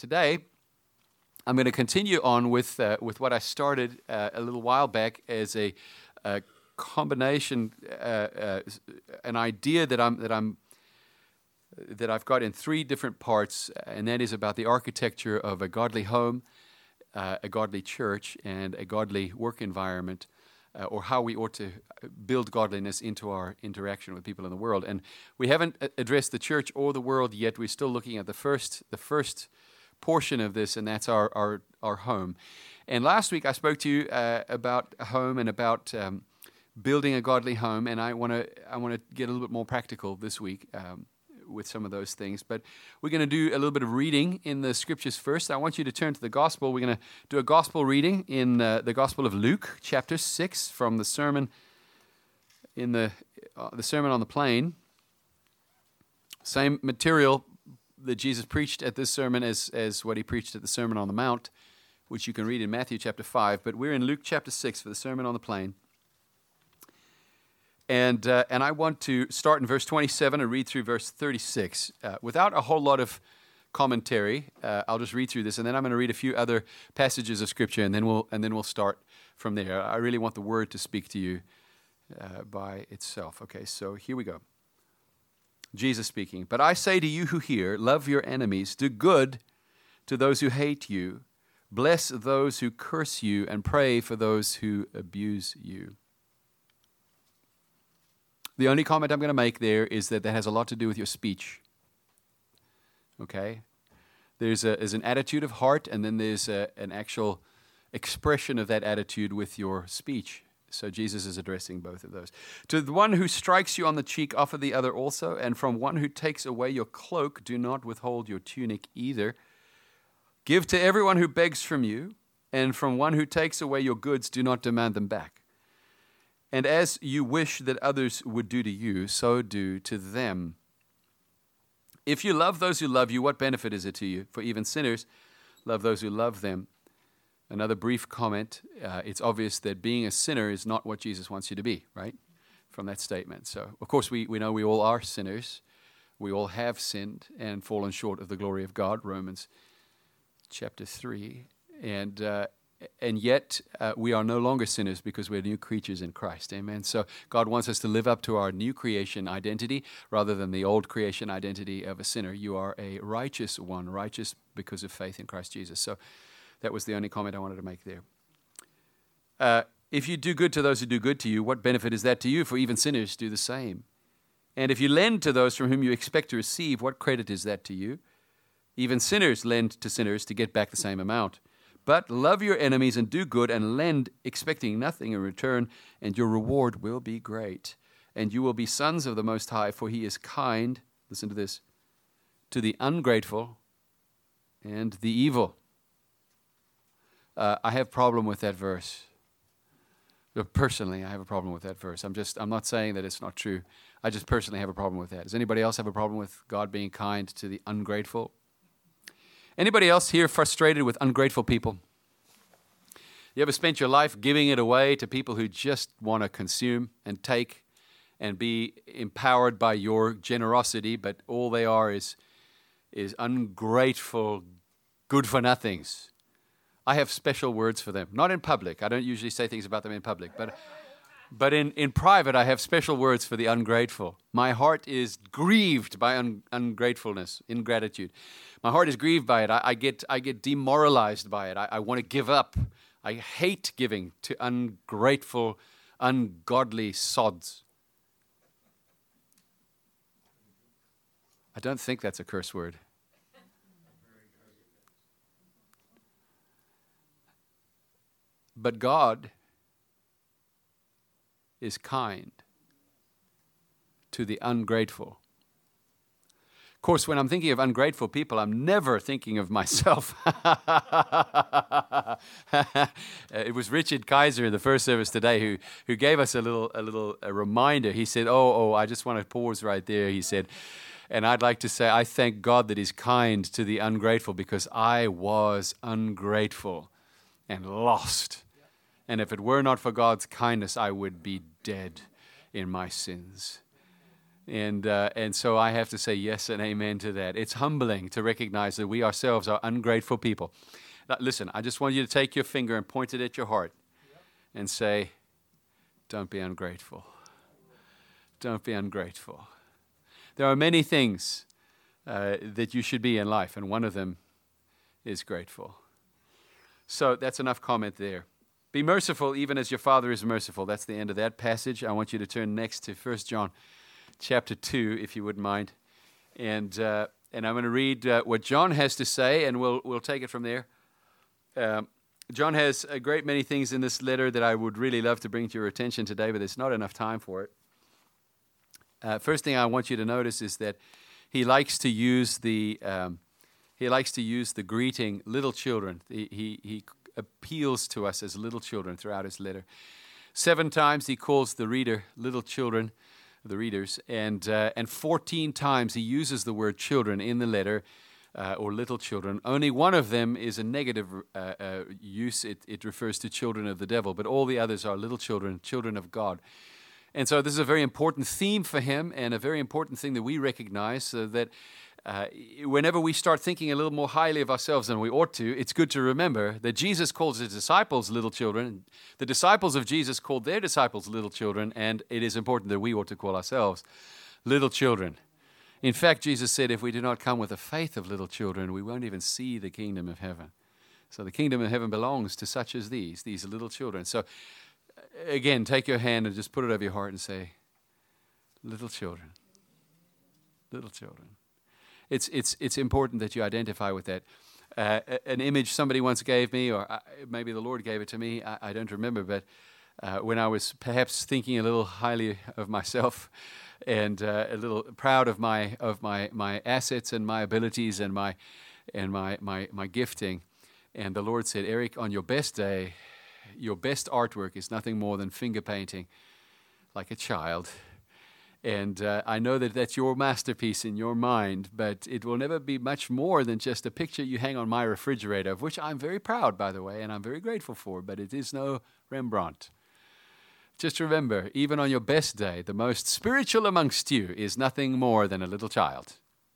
today I'm going to continue on with what I started a little while back as a combination, an idea that I've got in three different parts, and that is about the architecture of a godly home, a godly church, and a godly work environment, or how we ought to build godliness into our interaction with people in the world. And we haven't addressed the church or the world yet. We're still looking at the first portion of this, and that's our home. And last week I spoke to you about a home and about building a godly home, and I want to get a little bit more practical this week with some of those things. But we're going to do a little bit of reading in the scriptures first. I want you to turn to the gospel. We're going to do a gospel reading in the Gospel of Luke, chapter 6, from the sermon in the Sermon on the Plain. Same material that Jesus preached at this sermon as what he preached at the Sermon on the Mount, which you can read in Matthew chapter 5. But we're in Luke chapter 6 for the Sermon on the Plain. And I want to start in verse 27 and read through verse 36. Without a whole lot of commentary, I'll just read through this, and then I'm going to read a few other passages of Scripture, and then we'll start from there. I really want the Word to speak to you by itself. Okay, so here we go. Jesus speaking. But I say to you who hear, love your enemies, do good to those who hate you, bless those who curse you, and pray for those who abuse you. The only comment I'm going to make there is that has a lot to do with your speech. Okay? There's an attitude of heart, and then there's an actual expression of that attitude with your speech. So Jesus is addressing both of those. To the one who strikes you on the cheek, offer the other also, and from one who takes away your cloak, do not withhold your tunic either. Give to everyone who begs from you, and from one who takes away your goods, do not demand them back. And as you wish that others would do to you, so do to them. If you love those who love you, what benefit is it to you? For even sinners love those who love them. Another brief comment. It's obvious that being a sinner is not what Jesus wants you to be, right? From that statement. So, of course, we know we all are sinners. We all have sinned and fallen short of the glory of God, Romans chapter 3. And yet, we are no longer sinners because we're new creatures in Christ. Amen. So God wants us to live up to our new creation identity rather than the old creation identity of a sinner. You are a righteous one, righteous because of faith in Christ Jesus. So that was the only comment I wanted to make there. If you do good to those who do good to you, what benefit is that to you? For even sinners do the same. And if you lend to those from whom you expect to receive, what credit is that to you? Even sinners lend to sinners to get back the same amount. But love your enemies and do good and lend, expecting nothing in return, and your reward will be great. And you will be sons of the Most High, for he is kind, listen to this, to the ungrateful and the evil. I have a problem with that verse. Personally, I have a problem with that verse. I'm not saying that it's not true. I just personally have a problem with that. Does anybody else have a problem with God being kind to the ungrateful? Anybody else here frustrated with ungrateful people? You ever spent your life giving it away to people who just want to consume and take and be empowered by your generosity, but all they are is ungrateful, good-for-nothings? I have special words for them. Not in public. I don't usually say things about them in public, but in private, I have special words for the ungrateful. My heart is grieved by ungratefulness, ingratitude. My heart is grieved by it. I get demoralized by it. I want to give up. I hate giving to ungrateful, ungodly sods. I don't think that's a curse word. But God is kind to the ungrateful. Of course, when I'm thinking of ungrateful people, I'm never thinking of myself. It was Richard Kaiser in the first service today who gave us a reminder. He said, I just want to pause right there. He said, and I'd like to say, I thank God that he's kind to the ungrateful because I was ungrateful and lost. And if it were not for God's kindness, I would be dead in my sins. And so I have to say yes and amen to that. It's humbling to recognize that we ourselves are ungrateful people. Now, listen, I just want you to take your finger and point it at your heart and say, don't be ungrateful. Don't be ungrateful. There are many things that you should be in life, and one of them is grateful. So that's enough comment there. Be merciful even as your Father is merciful. That's the end of that passage. I want you to turn next to 1 John chapter 2, if you wouldn't mind. And I'm going to read what John has to say, and we'll take it from there. John has a great many things in this letter that I would really love to bring to your attention today, but there's not enough time for it. First thing I want you to notice is that he likes to use the greeting little children. He appeals to us as little children throughout his letter. 7 times he calls the reader little children, the readers, and 14 times he uses the word children in the letter, or little children. Only one of them is a negative use. It refers to children of the devil, but all the others are little children, children of God. And so this is a very important theme for him, and a very important thing that we recognize, that whenever we start thinking a little more highly of ourselves than we ought to, it's good to remember that Jesus calls his disciples little children. The disciples of Jesus called their disciples little children, and it is important that we ought to call ourselves little children. In fact, Jesus said, if we do not come with the faith of little children, we won't even see the kingdom of heaven. So the kingdom of heaven belongs to such as these little children. So again, take your hand and just put it over your heart and say, little children, little children. It's important that you identify with that. An image somebody once gave me, or maybe the Lord gave it to me, I don't remember, but when I was perhaps thinking a little highly of myself and a little proud of my assets and my abilities and my gifting, and the Lord said, Eric, on your best day, your best artwork is nothing more than finger painting like a child. And I know that that's your masterpiece in your mind, but it will never be much more than just a picture you hang on my refrigerator, of which I'm very proud, by the way, and I'm very grateful for, but it is no Rembrandt. Just remember, even on your best day, the most spiritual amongst you is nothing more than a little child.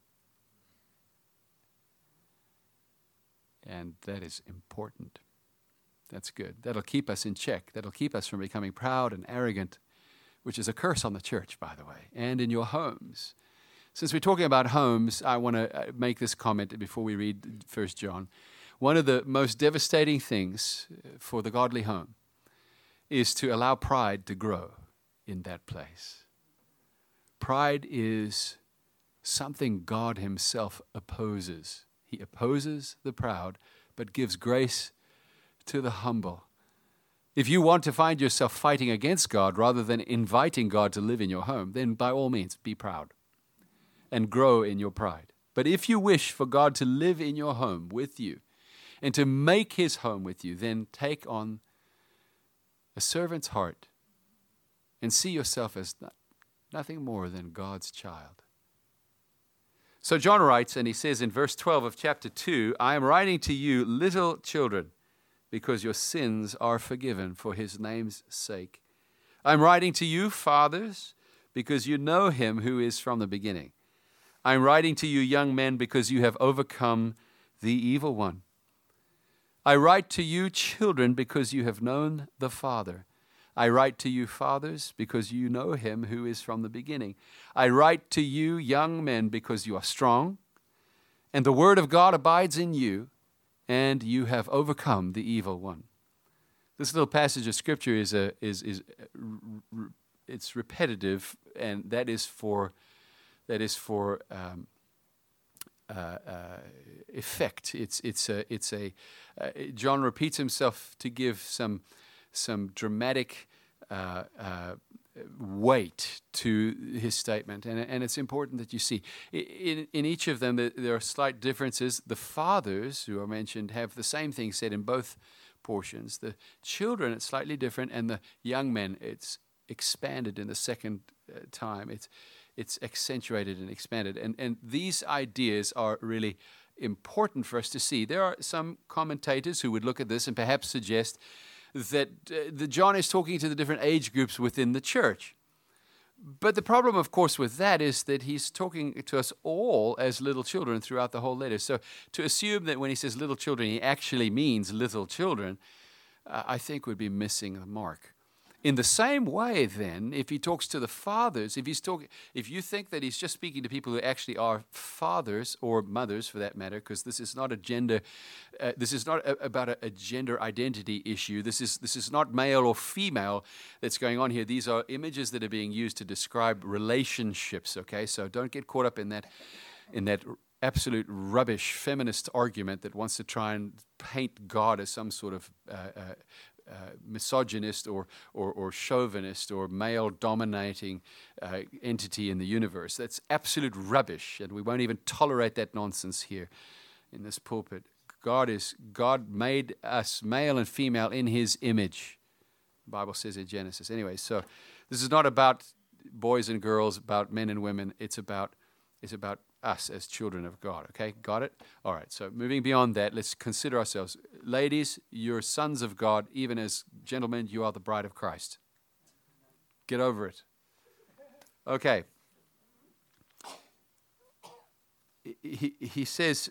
And that is important. That's good. That'll keep us in check. That'll keep us from becoming proud and arrogant, which is a curse on the church, by the way, and in your homes. Since we're talking about homes, I want to make this comment before we read 1 John. One of the most devastating things for the godly home is to allow pride to grow in that place. Pride is something God himself opposes. He opposes the proud, but gives grace to the humble. If you want to find yourself fighting against God rather than inviting God to live in your home, then by all means, be proud and grow in your pride. But if you wish for God to live in your home with you and to make his home with you, then take on a servant's heart and see yourself as nothing more than God's child. So John writes, and he says in verse 12 of chapter 2, I am writing to you, little children, because your sins are forgiven for his name's sake. I'm writing to you, fathers, because you know him who is from the beginning. I'm writing to you, young men, because you have overcome the evil one. I write to you, children, because you have known the Father. I write to you, fathers, because you know him who is from the beginning. I write to you, young men, because you are strong, and the word of God abides in you, and you have overcome the evil one. This little passage of Scripture it's repetitive, and that is for effect. John repeats himself to give some dramatic weight to his statement, and it's important that you see in each of them there are slight differences. The fathers who are mentioned have the same thing said in both portions. The children, it's slightly different, and the young men, it's expanded in the second time. It's accentuated and expanded, and these ideas are really important for us to see. There are some commentators who would look at this and perhaps suggest that John is talking to the different age groups within the church. But the problem, of course, with that is that he's talking to us all as little children throughout the whole letter. So to assume that when he says little children, he actually means little children, I think would be missing the mark. In the same way, then, if he talks to the fathers, if you think that he's just speaking to people who actually are fathers or mothers, for that matter, because this is not a gender, this is not about a gender identity issue. This is not male or female that's going on here. These are images that are being used to describe relationships. Okay, so don't get caught up in that absolute rubbish feminist argument that wants to try and paint God as some sort of misogynist or chauvinist or male-dominating entity in the universe. That's absolute rubbish, and we won't even tolerate that nonsense here in this pulpit. God made us male and female in His image. The Bible says in Genesis. Anyway, so this is not about boys and girls, about men and women. It's about us as children of God. Okay, got it? All right, so moving beyond that, let's consider ourselves. Ladies, you're sons of God, even as gentlemen, you are the bride of Christ. Get over it. Okay. He says,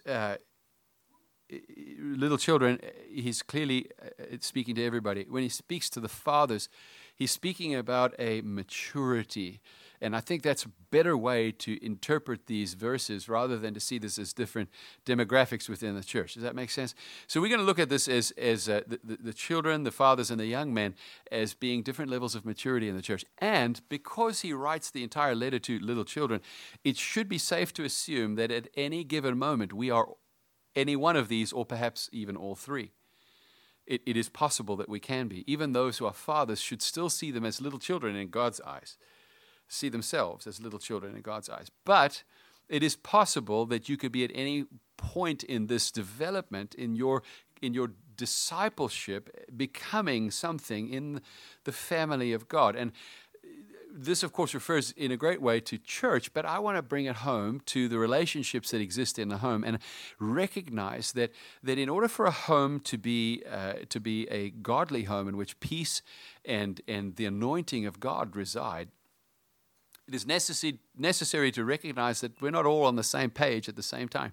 little children, he's clearly speaking to everybody. When he speaks to the fathers, he's speaking about a maturity. And I think that's a better way to interpret these verses rather than to see this as different demographics within the church. Does that make sense? So we're going to look at this as the children, the fathers, and the young men as being different levels of maturity in the church. And because he writes the entire letter to little children, it should be safe to assume that at any given moment we are any one of these, or perhaps even all three. It is possible that we can be. Even those who are fathers should still see them as little children in God's eyes. See themselves as little children in God's eyes. But it is possible that you could be at any point in this development, in your discipleship, becoming something in the family of God. And this, of course, refers in a great way to church, but I want to bring it home to the relationships that exist in the home and recognize that in order for a home to be a godly home in which peace and the anointing of God reside, it is necessary to recognize that we're not all on the same page at the same time.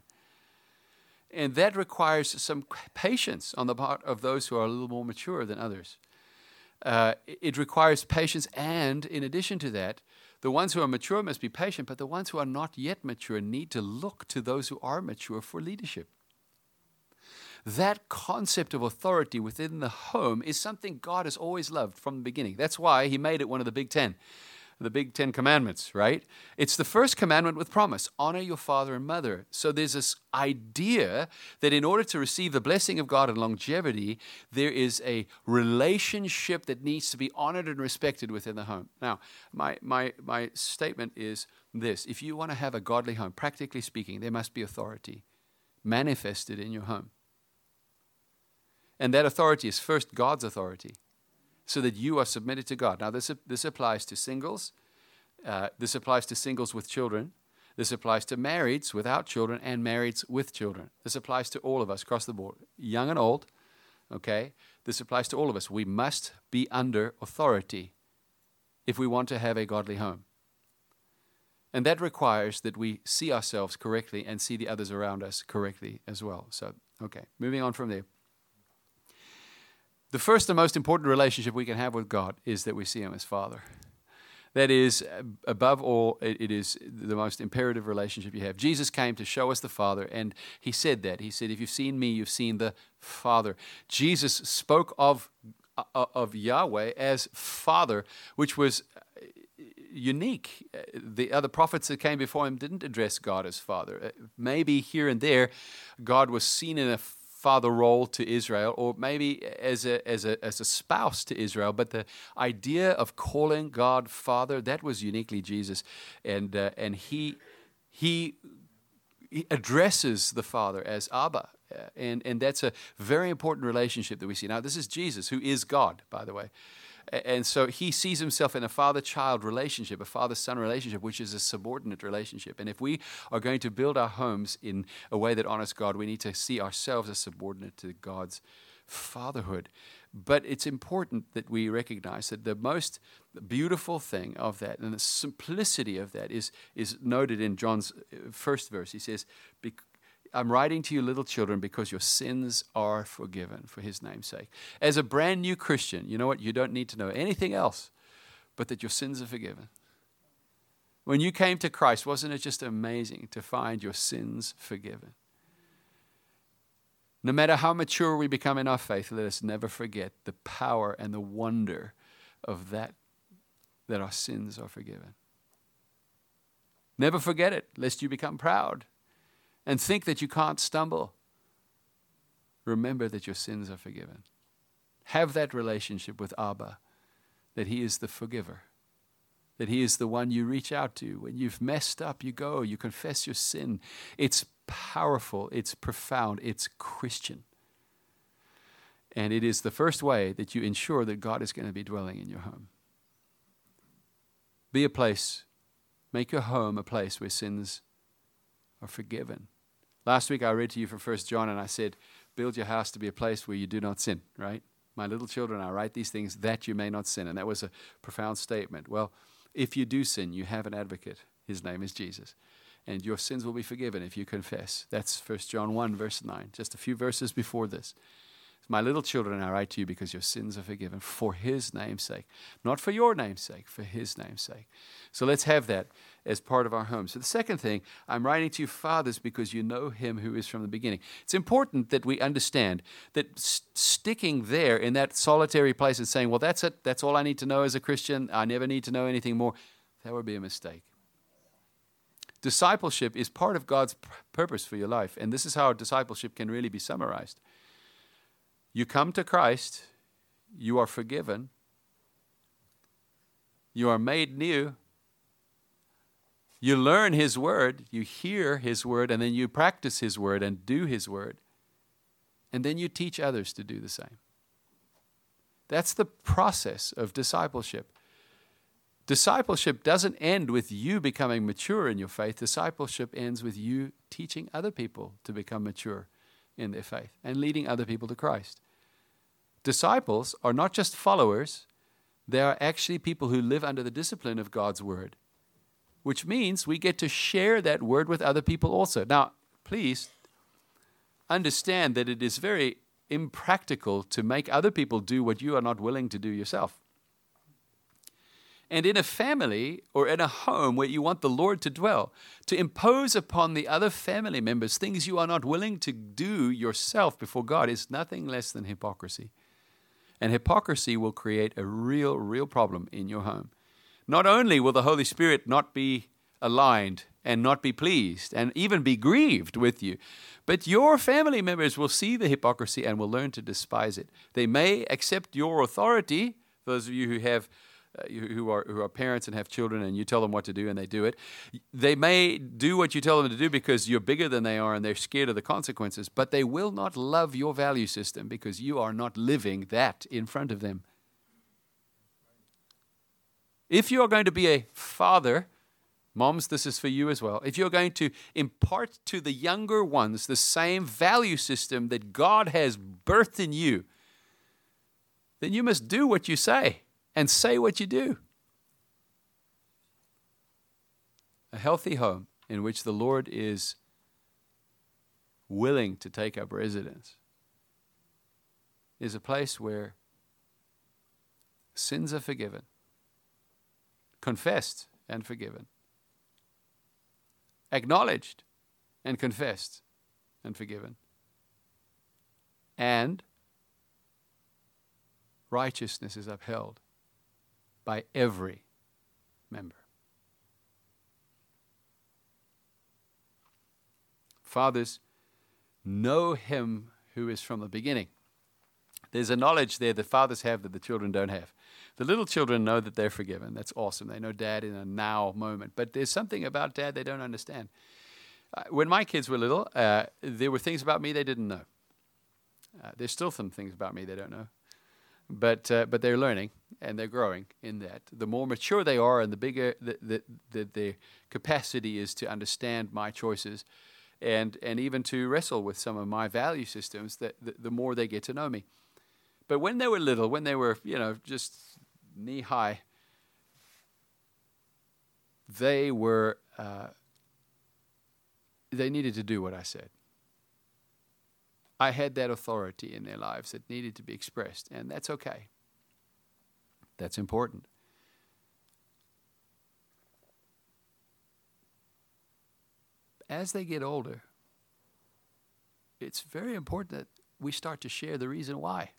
And that requires some patience on the part of those who are a little more mature than others. It requires patience, and in addition to that, the ones who are mature must be patient, but the ones who are not yet mature need to look to those who are mature for leadership. That concept of authority within the home is something God has always loved from the beginning. That's why He made it one of the Big Ten. The Big Ten Commandments, right? It's the first commandment with promise. Honor your father and mother. So there's this idea that in order to receive the blessing of God and longevity, there is a relationship that needs to be honored and respected within the home. Now, my statement is this. If you want to have a godly home, practically speaking, there must be authority manifested in your home. And that authority is first God's authority, so that you are submitted to God. Now, this applies to singles. This applies to singles with children. This applies to marrieds without children and marrieds with children. This applies to all of us across the board, young and old. Okay? This applies to all of us. We must be under authority if we want to have a godly home. And that requires that we see ourselves correctly and see the others around us correctly as well. So, okay, moving on from there. The first and most important relationship we can have with God is that we see Him as Father. That is, above all, it is the most imperative relationship you have. Jesus came to show us the Father, and He said that. He said, if you've seen me, you've seen the Father. Jesus spoke of Yahweh as Father, which was unique. The other prophets that came before Him didn't address God as Father. Maybe here and there, God was seen in a father role to Israel, or maybe as a spouse to Israel, but the idea of calling God Father, that was uniquely Jesus, and he addresses the Father as Abba, and that's a very important relationship that we see. Now, this is Jesus, who is God, by the way. And so He sees Himself in a father-child relationship, a father-son relationship, which is a subordinate relationship. And if we are going to build our homes in a way that honors God, we need to see ourselves as subordinate to God's fatherhood. But it's important that we recognize that the most beautiful thing of that and the simplicity of that is noted in John's first verse. He says, I'm writing to you, little children, because your sins are forgiven for his name's sake. As a brand new Christian, you know what? You don't need to know anything else but that your sins are forgiven. When you came to Christ, wasn't it just amazing to find your sins forgiven? No matter how mature we become in our faith, let us never forget the power and the wonder of that our sins are forgiven. Never forget it, lest you become proud and think that you can't stumble. Remember that your sins are forgiven. Have that relationship with Abba, that he is the forgiver, that he is the one you reach out to. When you've messed up, you go, you confess your sin. It's powerful, it's profound, it's Christian. And it is the first way that you ensure that God is going to be dwelling in your home. Be a place, make your home a place where sins are forgiven. Last week I read to you from 1 John and I said, build your house to be a place where you do not sin, right? My little children, I write these things that you may not sin. And that was a profound statement. Well, if you do sin, you have an advocate. His name is Jesus. And your sins will be forgiven if you confess. That's 1 John 1, verse 9, just a few verses before this. My little children, I write to you because your sins are forgiven for his name's sake. Not for your name's sake, for his name's sake. So let's have that as part of our home. So the second thing, I'm writing to you fathers because you know him who is from the beginning. It's important that we understand that sticking there in that solitary place and saying, well, that's it, that's all I need to know as a Christian, I never need to know anything more, that would be a mistake. Discipleship is part of God's purpose for your life. And this is how discipleship can really be summarized. You come to Christ, you are forgiven, you are made new, you learn his word, you hear his word, and then you practice his word and do his word. And then you teach others to do the same. That's the process of discipleship. Discipleship doesn't end with you becoming mature in your faith. Discipleship ends with you teaching other people to become mature in their faith and leading other people to Christ. Disciples are not just followers, they are actually people who live under the discipline of God's word, which means we get to share that word with other people also. Now, please understand that it is very impractical to make other people do what you are not willing to do yourself. And in a family or in a home where you want the Lord to dwell, to impose upon the other family members things you are not willing to do yourself before God is nothing less than hypocrisy. And hypocrisy will create a real problem in your home. Not only will the Holy Spirit not be aligned and not be pleased and even be grieved with you, but your family members will see the hypocrisy and will learn to despise it. They may accept your authority, those of you who have who are parents and have children and you tell them what to do and they do it. They may do what you tell them to do because you're bigger than they are and they're scared of the consequences, but they will not love your value system because you are not living that in front of them. If you are going to be a father, moms, this is for you as well. If you're going to impart to the younger ones the same value system that God has birthed in you, then you must do what you say. And say what you do. A healthy home in which the Lord is willing to take up residence is a place where sins are forgiven, confessed and forgiven, acknowledged and confessed and forgiven, and righteousness is upheld by every member. Fathers, know him who is from the beginning. There's a knowledge there that fathers have that the children don't have. The little children know that they're forgiven. That's awesome. They know dad in a now moment. But there's something about dad they don't understand. When my kids were little, there were things about me they didn't know. There's still some things about me they don't know. But they're learning and they're growing in that. The more mature they are and the bigger their capacity is to understand my choices and even to wrestle with some of my value systems, that the more they get to know me. But when they were little, when they were, just knee high, they were, they needed to do what I said. I had that authority in their lives that needed to be expressed, and that's okay. That's important. As they get older, it's very important that we start to share the reason why.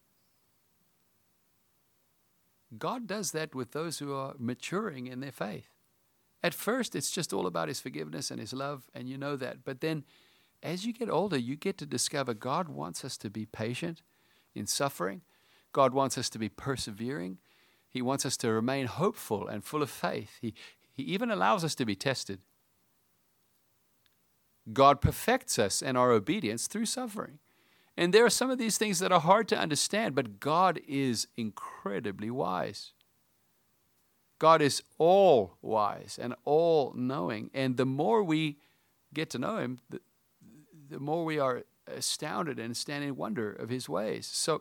God does that with those who are maturing in their faith. At first, it's just all about His forgiveness and His love, and you know that. But then, as you get older, you get to discover God wants us to be patient in suffering. God wants us to be persevering. He wants us to remain hopeful and full of faith. He even allows us to be tested. God perfects us and our obedience through suffering. And there are some of these things that are hard to understand, but God is incredibly wise. God is all wise and all knowing. And the more we get to know Him, the more we are astounded and stand in wonder of His ways. So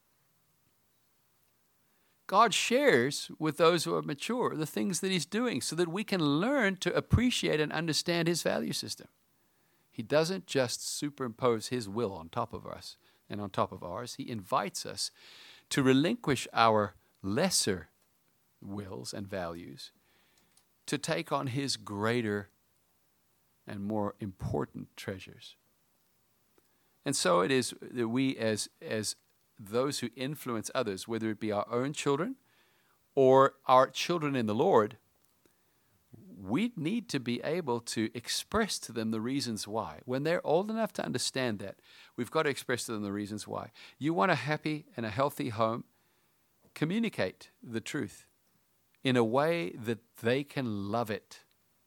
God shares with those who are mature the things that He's doing so that we can learn to appreciate and understand His value system. He doesn't just superimpose His will on top of us and on top of ours. He invites us to relinquish our lesser wills and values to take on His greater and more important treasures. And so it is that we as those who influence others, whether it be our own children or our children in the Lord, we need to be able to express to them the reasons why. When they're old enough to understand that, we've got to express to them the reasons why. You want a happy and a healthy home, communicate the truth in a way that they can love it.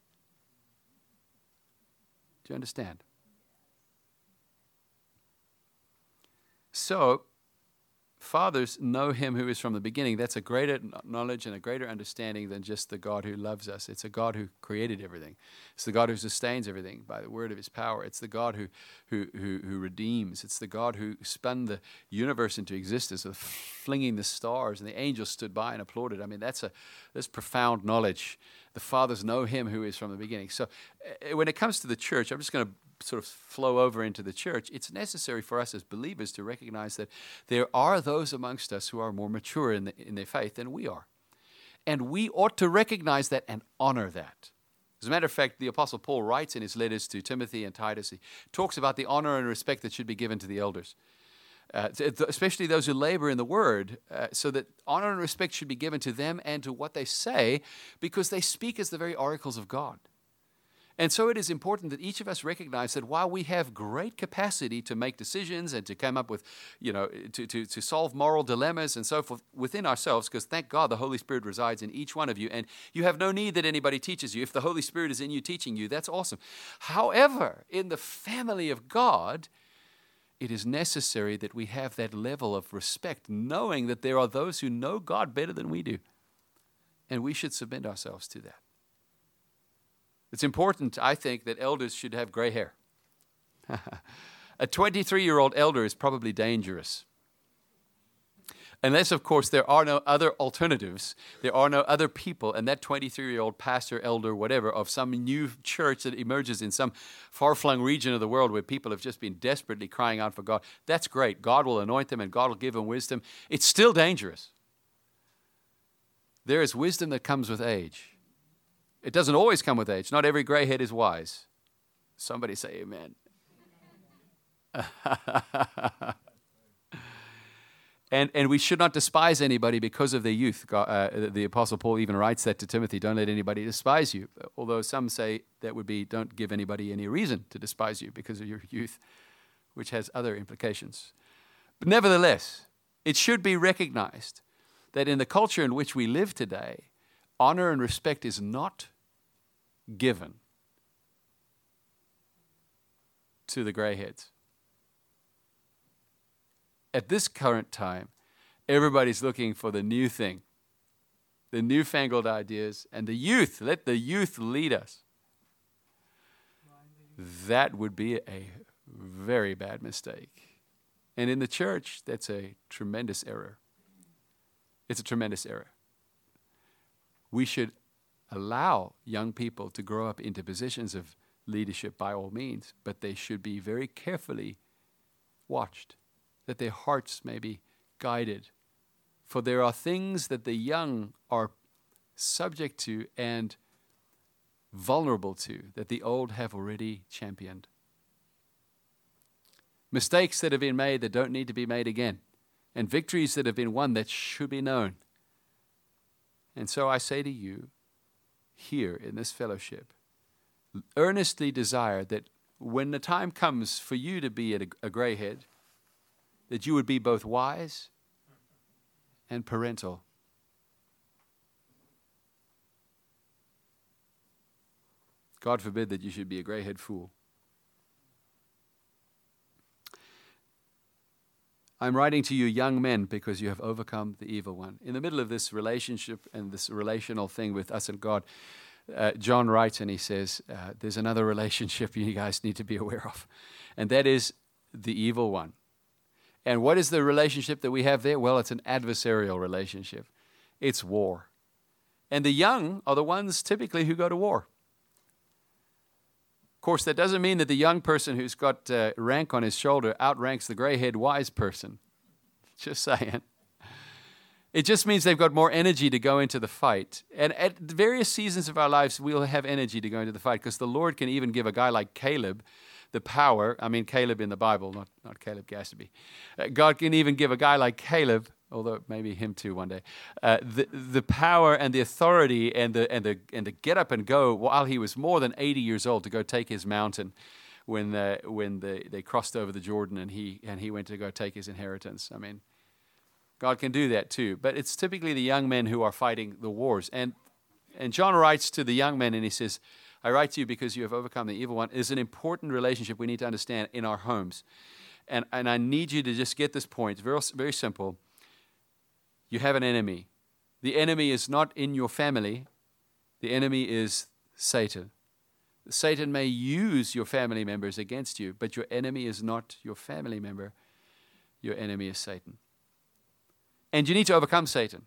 Do you understand? So, fathers know Him who is from the beginning. That's a greater knowledge and a greater understanding than just the God who loves us. It's a God who created everything. It's the God who sustains everything by the word of His power. It's the God who redeems. It's the God who spun the universe into existence, of flinging the stars, and the angels stood by and applauded. I mean, that's profound knowledge. The fathers know Him who is from the beginning. So when it comes to the church, I'm just going to sort of flow over into the church. It's necessary for us as believers to recognize that there are those amongst us who are more mature in their faith than we are. And we ought to recognize that and honor that. As a matter of fact, the Apostle Paul writes in his letters to Timothy and Titus, he talks about the honor and respect that should be given to the elders, especially those who labor in the word, so that honor and respect should be given to them and to what they say, because they speak as the very oracles of God. And so it is important that each of us recognize that while we have great capacity to make decisions and to come up with, to solve moral dilemmas and so forth within ourselves, because thank God the Holy Spirit resides in each one of you, and you have no need that anybody teaches you. If the Holy Spirit is in you teaching you, that's awesome. However, in the family of God, it is necessary that we have that level of respect, knowing that there are those who know God better than we do, and we should submit ourselves to that. It's important, I think, that elders should have gray hair. A 23-year-old elder is probably dangerous. Unless, of course, there are no other alternatives. There are no other people. And that 23-year-old pastor, elder, whatever, of some new church that emerges in some far-flung region of the world where people have just been desperately crying out for God, that's great. God will anoint them and God will give them wisdom. It's still dangerous. There is wisdom that comes with age. It doesn't always come with age. Not every gray head is wise. Somebody say amen. And we should not despise anybody because of their youth. The Apostle Paul even writes that to Timothy, don't let anybody despise you. Although some say that would be, don't give anybody any reason to despise you because of your youth, which has other implications. But nevertheless, it should be recognized that in the culture in which we live today, honor and respect is not given to the gray heads. At this current time, everybody's looking for the new thing, the newfangled ideas, and the youth. Let the youth lead us. that would be a very bad mistake. And in the church, that's a tremendous error. It's a tremendous error. We should allow young people to grow up into positions of leadership by all means, but they should be very carefully watched, that their hearts may be guided. For there are things that the young are subject to and vulnerable to that the old have already championed. Mistakes that have been made that don't need to be made again, and victories that have been won that should be known. And so I say to you, here in this fellowship, earnestly desire that when the time comes for you to be a gray head, that you would be both wise and parental. God forbid that you should be a gray-head fool. I'm writing to you young men because you have overcome the evil one. In the middle of this relationship and this relational thing with us and God, John writes and he says, there's another relationship you guys need to be aware of, and that is the evil one. And what is the relationship that we have there? Well, it's an adversarial relationship. It's war. And the young are the ones typically who go to war. Of course, that doesn't mean that the young person who's got rank on his shoulder outranks the gray-haired wise person. Just saying. It just means they've got more energy to go into the fight. And at various seasons of our lives, we'll have energy to go into the fight because the Lord can even give a guy like Caleb the power. I mean, Caleb in the Bible, not Caleb Gastaby. God can even give a guy like Caleb, although maybe him too one day, the power and the authority and the get up and go while he was more than 80 years old to go take his mountain when they crossed over the Jordan and he went to go take his inheritance. I mean, God can do that too. But it's typically the young men who are fighting the wars. And John writes to the young men and he says, I write to you because you have overcome the evil one. It's an important relationship we need to understand in our homes. And I need you to just get this point. It's very, very simple. You have an enemy. The enemy is not in your family. The enemy is Satan. Satan may use your family members against you, but your enemy is not your family member. Your enemy is Satan. And you need to overcome Satan.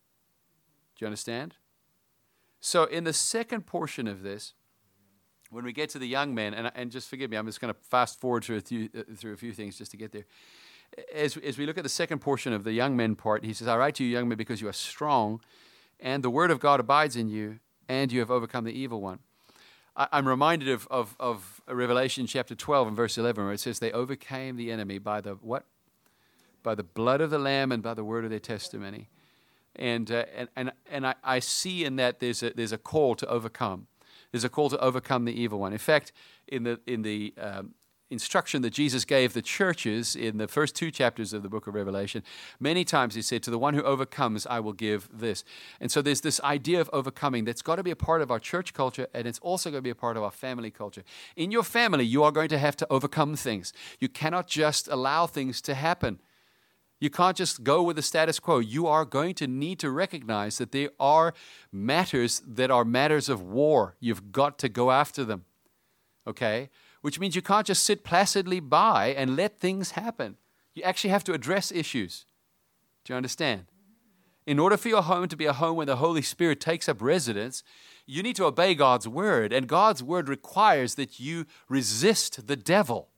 Do you understand? So in the second portion of this, when we get to the young men, and just forgive me, I'm just going to fast forward through a few things just to get there. As we look at the second portion of the young men part, he says, I write to you, young men, because you are strong, and the word of God abides in you, and you have overcome the evil one. I'm reminded of Revelation chapter 12 and verse 11, where it says they overcame the enemy by the what? By the blood of the Lamb and by the word of their testimony. And I see in that there's a call to overcome. There's a call to overcome the evil one. In fact, in the instruction that Jesus gave the churches in the first 2 chapters of the book of Revelation, many times he said, to the one who overcomes, I will give this. And so there's this idea of overcoming that's got to be a part of our church culture, and it's also going to be a part of our family culture. In your family, you are going to have to overcome things. You cannot just allow things to happen. You can't just go with the status quo. You are going to need to recognize that there are matters that are matters of war. You've got to go after them, okay? Which means you can't just sit placidly by and let things happen. You actually have to address issues. Do you understand? In order for your home to be a home where the Holy Spirit takes up residence, you need to obey God's word, and God's word requires that you resist the devil.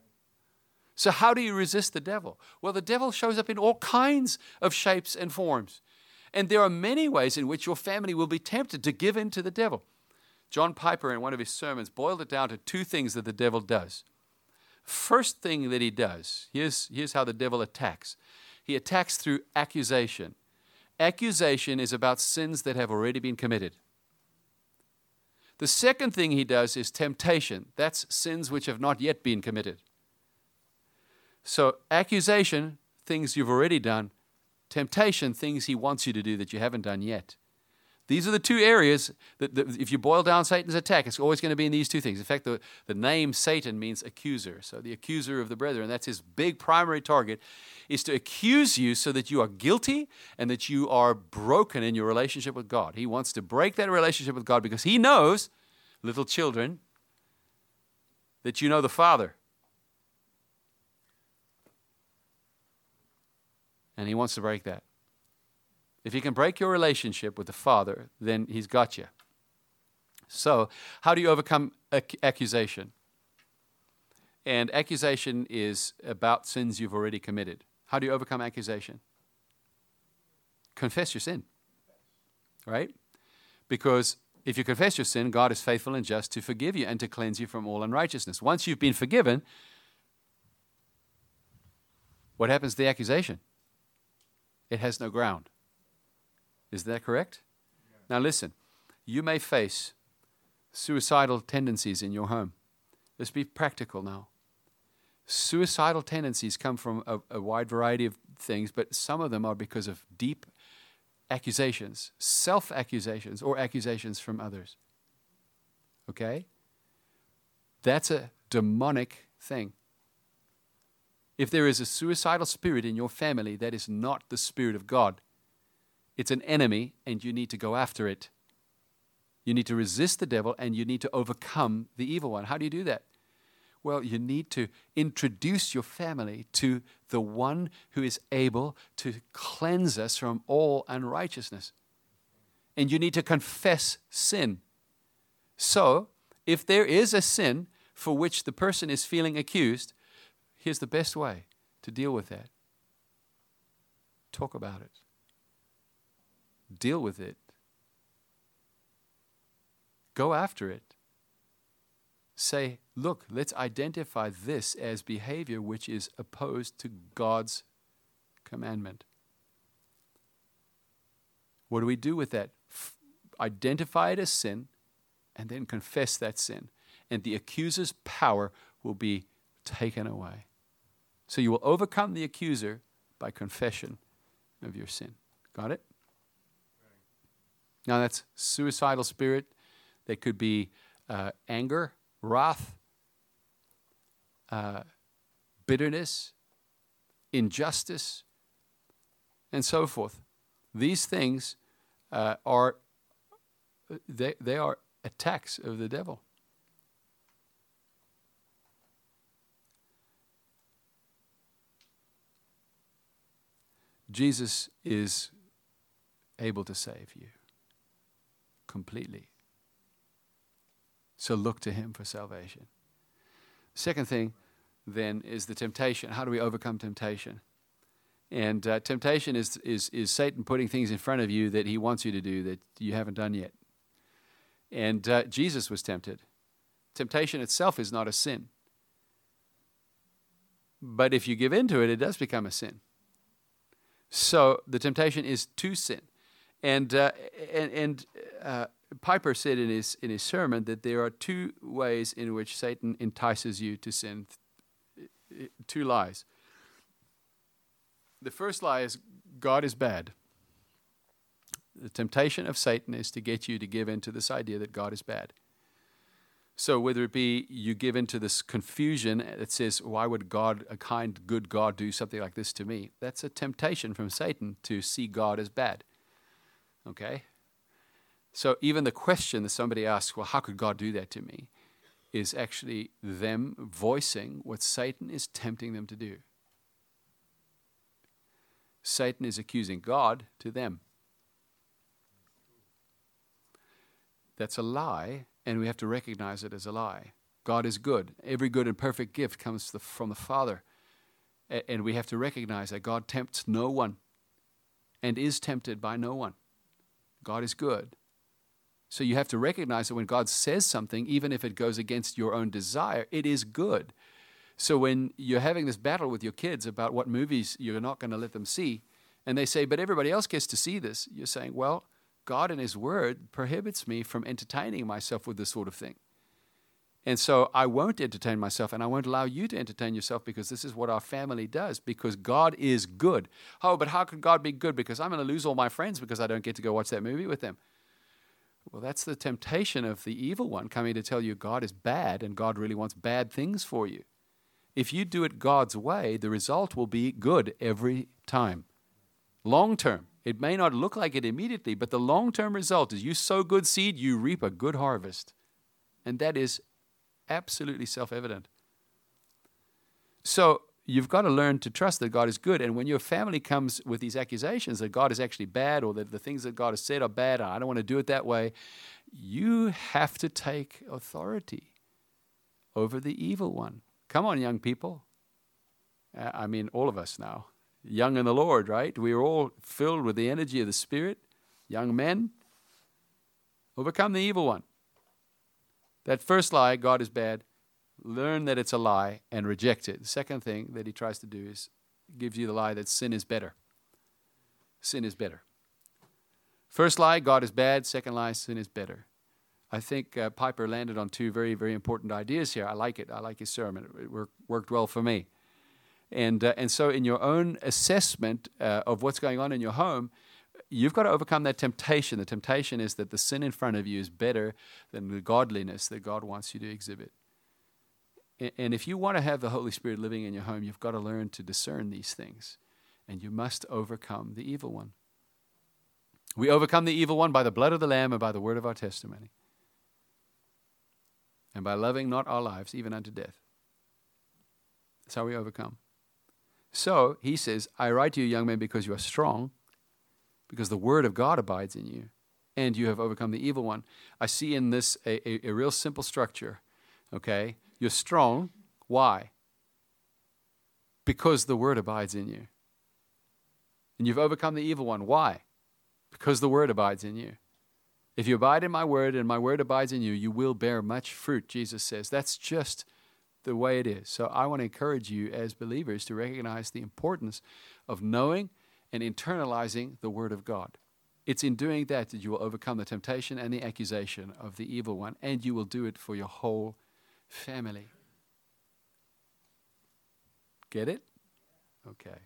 So how do you resist the devil? Well, the devil shows up in all kinds of shapes and forms. And there are many ways in which your family will be tempted to give in to the devil. John Piper, in one of his sermons, boiled it down to 2 things that the devil does. First thing that he does, here's how the devil attacks. He attacks through accusation. Accusation is about sins that have already been committed. The second thing he does is temptation. That's sins which have not yet been committed. So accusation, things you've already done. Temptation, things he wants you to do that you haven't done yet. These are the 2 areas that if you boil down Satan's attack, it's always going to be in these 2 things. In fact, the name Satan means accuser. So the accuser of the brethren, that's his big primary target, is to accuse you so that you are guilty and that you are broken in your relationship with God. He wants to break that relationship with God because he knows, little children, that you know the Father. And he wants to break that. If he can break your relationship with the Father, then he's got you. So, how do you overcome accusation? And accusation is about sins you've already committed. How do you overcome accusation? Confess your sin. Right? Because if you confess your sin, God is faithful and just to forgive you and to cleanse you from all unrighteousness. Once you've been forgiven, what happens to the accusation? It has no ground. Is that correct? Yeah. Now listen, you may face suicidal tendencies in your home. Let's be practical now. Suicidal tendencies come from a wide variety of things, but some of them are because of deep accusations, self-accusations, or accusations from others. Okay? That's a demonic thing. If there is a suicidal spirit in your family, that is not the Spirit of God. It's an enemy, and you need to go after it. You need to resist the devil, and you need to overcome the evil one. How do you do that? Well, you need to introduce your family to the one who is able to cleanse us from all unrighteousness. And you need to confess sin. So, if there is a sin for which the person is feeling accused, here's the best way to deal with that. Talk about it. Deal with it. Go after it. Say, look, let's identify this as behavior which is opposed to God's commandment. What do we do with that? Identify it as sin and then confess that sin. And the accuser's power will be taken away. So you will overcome the accuser by confession of your sin. Got it? Now that's suicidal spirit. That could be anger, wrath, bitterness, injustice, and so forth. These things are attacks of the devil. Jesus is able to save you completely. So look to him for salvation. Second thing, then, is the temptation. How do we overcome temptation? And temptation is Satan putting things in front of you that he wants you to do that you haven't done yet. And Jesus was tempted. Temptation itself is not a sin. But if you give in to it, it does become a sin. So the temptation is to sin. And Piper said in his sermon that there are two ways in which Satan entices you to sin. Two lies. The first lie is God is bad. The temptation of Satan is to get you to give in to this idea that God is bad. So whether it be you give into this confusion that says, why would God, a kind, good God, do something like this to me? That's a temptation from Satan to see God as bad. Okay? So even the question that somebody asks, well, how could God do that to me, is actually them voicing what Satan is tempting them to do. Satan is accusing God to them. That's a lie, and we have to recognize it as a lie. God is good. Every good and perfect gift comes from the Father. And we have to recognize that God tempts no one and is tempted by no one. God is good. So you have to recognize that when God says something, even if it goes against your own desire, it is good. So when you're having this battle with your kids about what movies you're not going to let them see, and they say, but everybody else gets to see this, you're saying, well, God in His Word prohibits me from entertaining myself with this sort of thing. And so I won't entertain myself, and I won't allow you to entertain yourself, because this is what our family does, because God is good. Oh, but how could God be good? Because I'm going to lose all my friends because I don't get to go watch that movie with them. Well, that's the temptation of the evil one coming to tell you God is bad and God really wants bad things for you. If you do it God's way, the result will be good every time. Long term. It may not look like it immediately, but the long-term result is you sow good seed, you reap a good harvest. And that is absolutely self-evident. So you've got to learn to trust that God is good. And when your family comes with these accusations that God is actually bad, or that the things that God has said are bad, I don't want to do it that way, you have to take authority over the evil one. Come on, young people. I mean, all of us now. Young in the Lord, right? We are all filled with the energy of the Spirit. Young men, overcome the evil one. That first lie, God is bad, learn that it's a lie and reject it. The second thing that he tries to do is gives you the lie that sin is better. Sin is better. First lie, God is bad. Second lie, sin is better. I think Piper landed on two very, very important ideas here. I like it. I like his sermon. It worked well for me. And so in your own assessment of what's going on in your home, you've got to overcome that temptation. The temptation is that the sin in front of you is better than the godliness that God wants you to exhibit. And if you want to have the Holy Spirit living in your home, you've got to learn to discern these things. And you must overcome the evil one. We overcome the evil one by the blood of the Lamb and by the word of our testimony. And by loving not our lives, even unto death. That's how we overcome. So, he says, I write to you, young men, because you are strong, because the word of God abides in you, and you have overcome the evil one. I see in this a real simple structure, okay? You're strong. Why? Because the word abides in you. And you've overcome the evil one. Why? Because the word abides in you. If you abide in my word and my word abides in you, you will bear much fruit, Jesus says. That's just the way it is. So I want to encourage you as believers to recognize the importance of knowing and internalizing the word of God. It's in doing that that you will overcome the temptation and the accusation of the evil one, and you will do it for your whole family. Get it? Okay.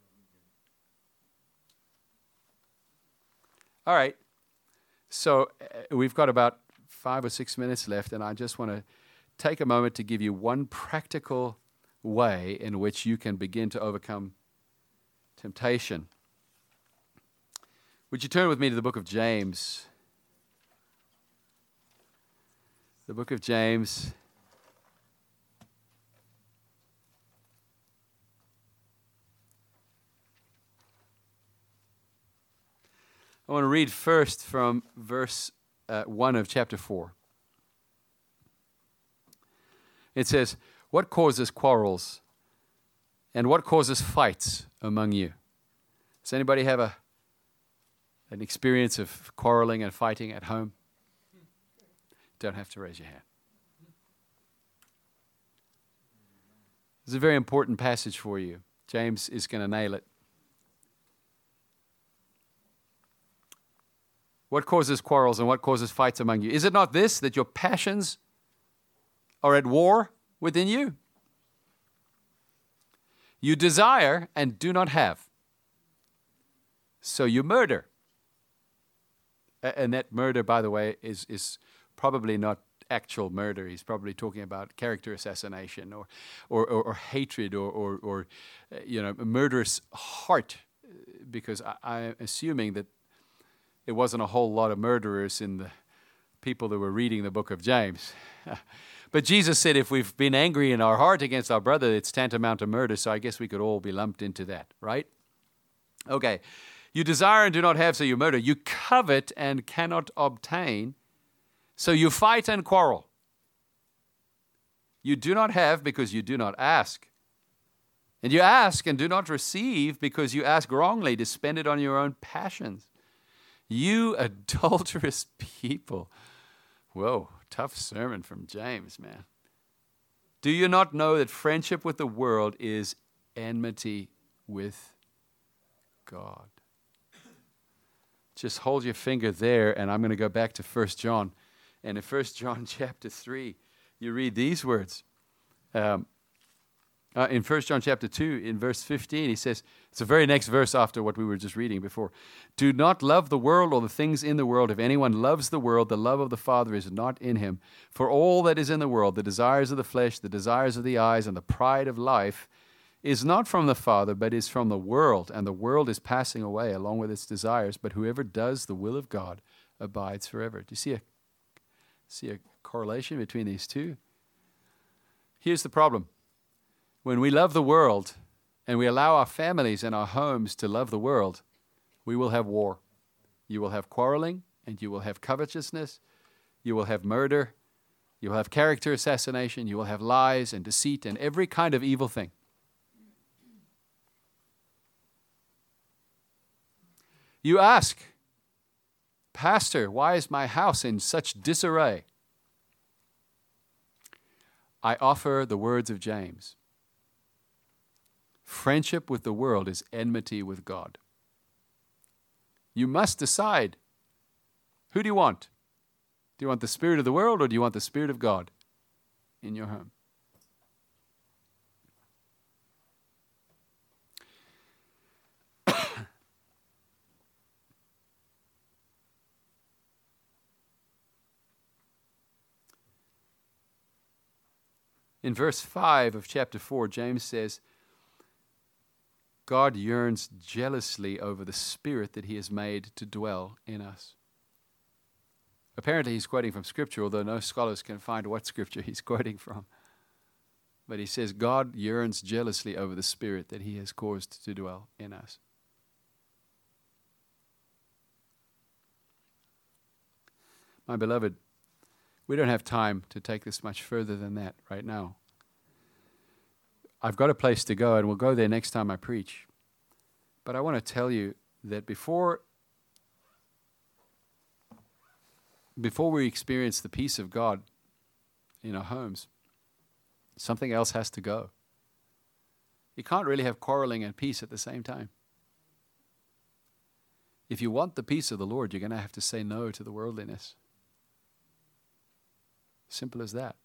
All right. So we've got about 5 or 6 minutes left, and I just want to take a moment to give you one practical way in which you can begin to overcome temptation. Would you turn with me to the book of James? The book of James. I want to read first from verse 1 of chapter 4. It says, what causes quarrels and what causes fights among you? Does anybody have an experience of quarreling and fighting at home? Don't have to raise your hand. This is a very important passage for you. James is going to nail it. What causes quarrels and what causes fights among you? Is it not this, that your passions are at war within you? You desire and do not have, so you murder. And that murder, by the way, is probably not actual murder. He's probably talking about character assassination or hatred or a murderous heart, because I'm assuming that it wasn't a whole lot of murderers in the people that were reading the book of James. But Jesus said if we've been angry in our heart against our brother, it's tantamount to murder, so I guess we could all be lumped into that, right? Okay. You desire and do not have, so you murder. You covet and cannot obtain, so you fight and quarrel. You do not have because you do not ask. And you ask and do not receive because you ask wrongly to spend it on your own passions. You adulterous people. Whoa, tough sermon from James, man. Do you not know that friendship with the world is enmity with God? Just hold your finger there, and I'm going to go back to 1 John. And in 1 John chapter 3, you read these words. In 1 John chapter 2, in verse 15, he says, it's the very next verse after what we were just reading before. Do not love the world or the things in the world. If anyone loves the world, the love of the Father is not in him. For all that is in the world, the desires of the flesh, the desires of the eyes, and the pride of life, is not from the Father, but is from the world. And the world is passing away along with its desires. But whoever does the will of God abides forever. Do you see a correlation between these two? Here's the problem. When we love the world and we allow our families and our homes to love the world, we will have war. You will have quarreling, and you will have covetousness. You will have murder. You will have character assassination. You will have lies and deceit and every kind of evil thing. You ask, Pastor, why is my house in such disarray? I offer the words of James. Friendship with the world is enmity with God. You must decide, who do you want? Do you want the spirit of the world, or do you want the spirit of God in your home? In verse 5 of chapter 4, James says, God yearns jealously over the spirit that he has made to dwell in us. Apparently he's quoting from Scripture, although no scholars can find what Scripture he's quoting from. But he says, God yearns jealously over the spirit that he has caused to dwell in us. My beloved, we don't have time to take this much further than that right now. I've got a place to go, and we'll go there next time I preach. But I want to tell you that before we experience the peace of God in our homes, something else has to go. You can't really have quarreling and peace at the same time. If you want the peace of the Lord, you're going to have to say no to the worldliness. Simple as that.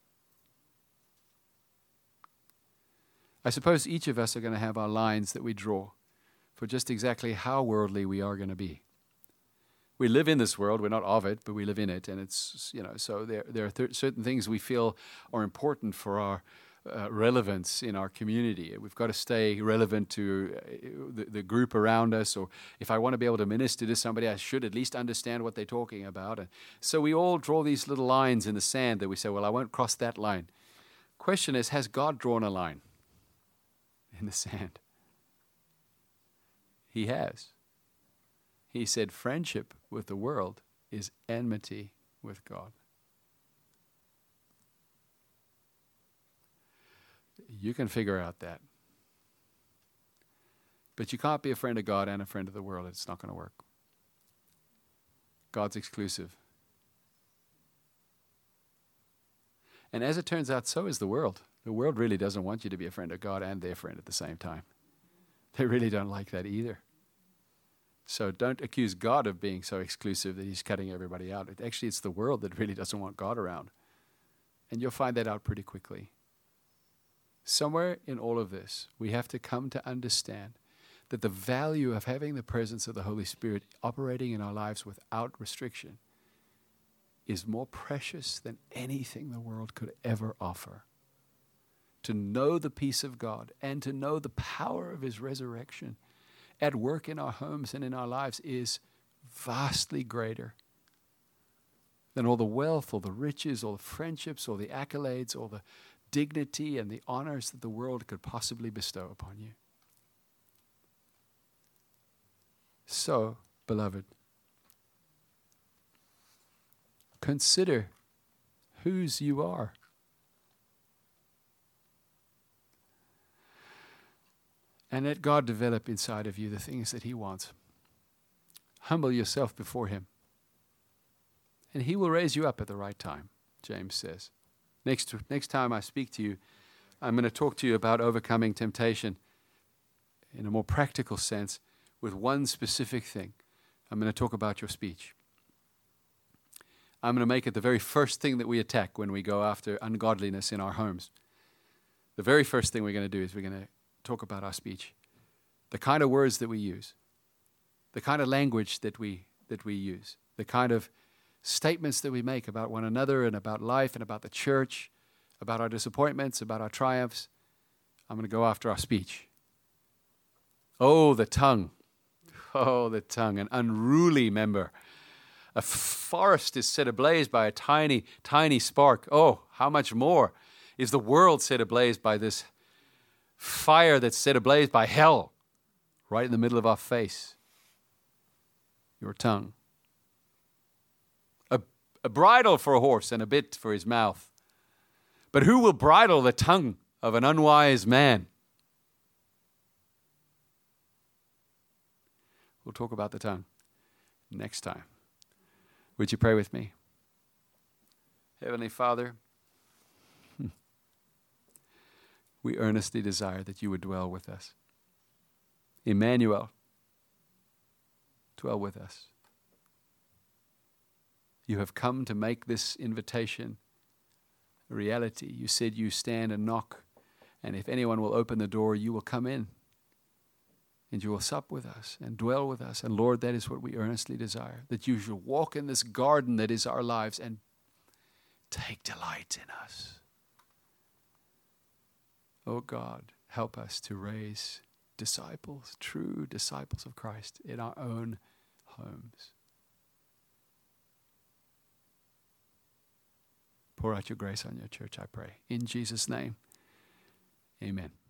I suppose each of us are going to have our lines that we draw for just exactly how worldly we are going to be. We live in this world. We're not of it, but we live in it. And it's, so there are certain things we feel are important for our relevance in our community. We've got to stay relevant to the group around us. Or if I want to be able to minister to somebody, I should at least understand what they're talking about. And so we all draw these little lines in the sand that we say, well, I won't cross that line. Question is, has God drawn a line in the sand? He has. He said friendship with the world is enmity with God. You can figure out that. But you can't be a friend of God and a friend of the world. It's not going to work. God's exclusive. And as it turns out, so is the world. The world really doesn't want you to be a friend of God and their friend at the same time. They really don't like that either. So don't accuse God of being so exclusive that he's cutting everybody out. Actually, it's the world that really doesn't want God around. And you'll find that out pretty quickly. Somewhere in all of this, we have to come to understand that the value of having the presence of the Holy Spirit operating in our lives without restriction is more precious than anything the world could ever offer. To know the peace of God and to know the power of his resurrection at work in our homes and in our lives is vastly greater than all the wealth or the riches or the friendships or the accolades or the dignity and the honors that the world could possibly bestow upon you. So, beloved, consider whose you are. And let God develop inside of you the things that he wants. Humble yourself before him. And he will raise you up at the right time, James says. Next time I speak to you, I'm going to talk to you about overcoming temptation in a more practical sense with one specific thing. I'm going to talk about your speech. I'm going to make it the very first thing that we attack when we go after ungodliness in our homes. The very first thing we're going to do is we're going to talk about our speech. The kind of words that we use. The kind of language that we use. The kind of statements that we make about one another and about life and about the church, about our disappointments, about our triumphs. I'm going to go after our speech. Oh, the tongue. Oh, the tongue, an unruly member. A forest is set ablaze by a tiny, tiny spark. Oh, how much more is the world set ablaze by this fire that's set ablaze by hell right in the middle of our face. Your tongue. A bridle for a horse and a bit for his mouth. But who will bridle the tongue of an unwise man? We'll talk about the tongue next time. Would you pray with me? Heavenly Father, we earnestly desire that you would dwell with us. Emmanuel, dwell with us. You have come to make this invitation a reality. You said you stand and knock, and if anyone will open the door, you will come in, and you will sup with us and dwell with us. And Lord, that is what we earnestly desire, that you should walk in this garden that is our lives and take delight in us. Oh God, help us to raise disciples, true disciples of Christ in our own homes. Pour out your grace on your church, I pray. In Jesus' name, amen.